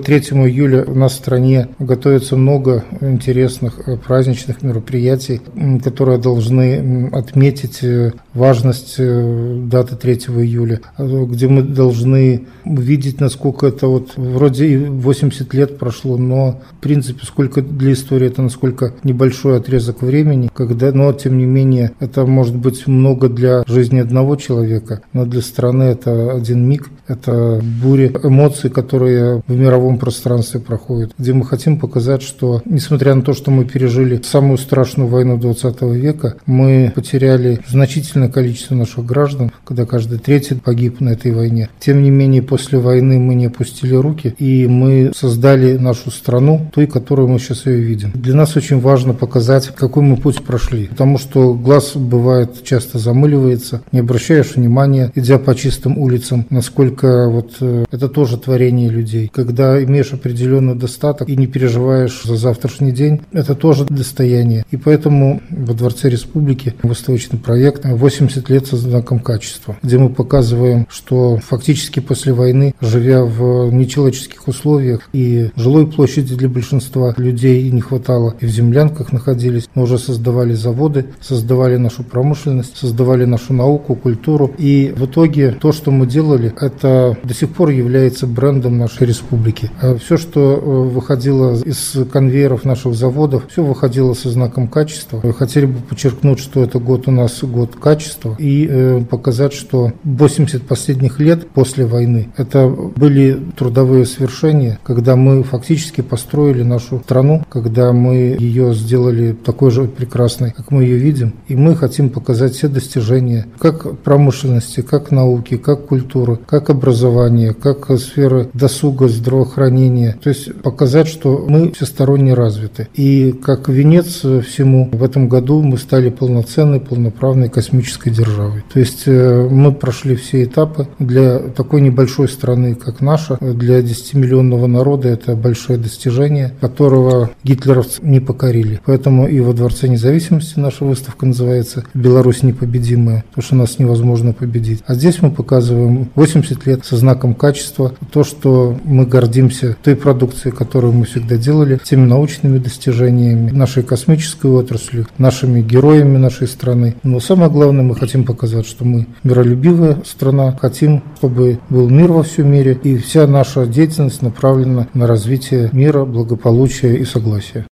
3 июля у нас в стране готовится много интересных праздничных мероприятий, которые должны отметить важность даты 3 июля, где мы должны увидеть, насколько это вроде и 80 лет прошло, но в принципе сколько для истории это насколько небольшой отрезок времени, но тем не менее это может быть много для жизни одного человека, но для страны это один миг, это буря эмоций, которые в мировом пространстве проходят, где мы хотим показать, что несмотря на то, что мы пережили самую страшную войну 20 века, мы потеряли значительное количество наших граждан, когда каждый третий погиб на этой войне. Тем не менее, после войны мы не опустили руки, и мы создали нашу страну, той, которую мы сейчас ее видим. Для нас очень важно показать, какой мы путь прошли, потому что глаз бывает часто замыливается, не обращаешь внимания, идя по чистым улицам, насколько это тоже творение людей. Когда имеешь определенный достаток и не переживаешь за завтрашний день, это тоже достояние. И поэтому во Дворце Республики выставочный проект «80 лет со знаком качества», где мы показываем, что фактически после войны, живя в нечеловеческих условиях, и жилой площади для большинства людей не хватало, и в землянках находились, мы уже создавали заводы, создавали нашу промышленность, создавали нашу науку, культуру. И в итоге то, что мы делали, это до сих пор является брендом нашей республики. Все, что выходило из конвейеров наших заводов, все выходило со знаком качества. Хотели бы подчеркнуть, что это год у нас год качества, и показать, что 80 последних лет после войны это были трудовые свершения, когда мы фактически построили нашу страну, когда мы ее сделали такой же прекрасной, как мы ее видим. И мы хотим показать все достижения, как промышленности, как науки, как культуры, как образования, как сферы досуга, здравоохранения. То есть показать, что мы всесторонне развиты. И как венец всему, в этом году мы стали полноценной, полноправной космической державой. То есть мы прошли все этапы. Для такой небольшой страны, как наша, для 10-миллионного народа это большое достижение, которого гитлеровцы не покорили. Поэтому и во Дворце Независимости наша выставка называется «Беларусь непобедимая», потому что нас невозможно победить. А здесь мы показываем 80 лет со знаком качества, то, что мы гордимся той продукцией, которую мы всегда делали, теми научными достижениями, нашей космической отраслью, нашими героями нашей страны. Но самое главное, мы хотим показать, что мы миролюбивая страна, хотим, чтобы был мир во всем мире, и вся наша деятельность направлена на развитие мира, благополучия и согласия.